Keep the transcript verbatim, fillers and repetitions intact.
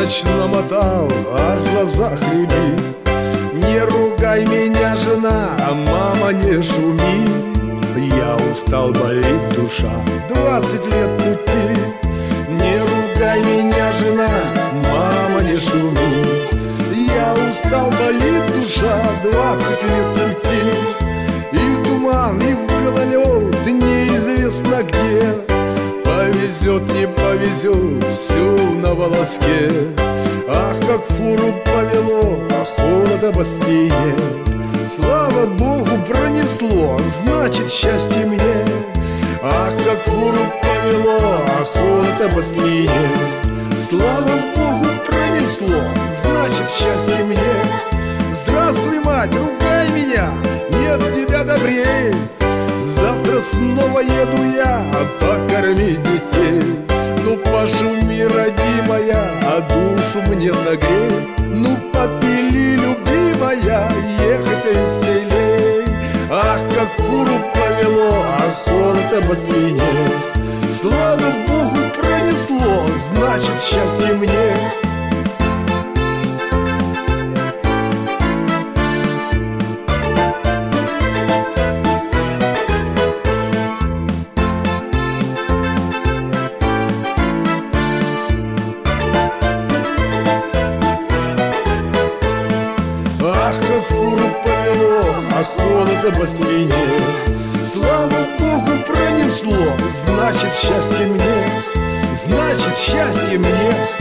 ночь намотал, аж в глазах рябит. Не ругай меня, жена, а мама, не шуми. Я устал, болит душа, двадцать лет пути. Не ругай меня, жена, мама, не шуми. Я устал, болит душа, двадцать лет пути. И в туман, и в гололед, неизвестно где. Повезет, не повезет, все на волоске. Ах, как фуру повело, а холода по спине. Слава Богу, пронесло, значит, счастье мне. Ах, как фуру повело, а холода по спине. Слава Богу, пронесло, значит, счастье мне. Здравствуй, мать, ругай меня, нет тебя добрей. Завтра снова еду я покормить детей. Ну пошуми, родимая, а душу мне согрей. Ну попили, любимая, ехать веселей. Ах, как фуру повело, а холода по спине. Слава Богу, пронесло, значит, счастье мне. Ах, как фуру повело, а холода по спине. Слава Богу, пронесло, значит, счастье мне. Значит, счастье мне.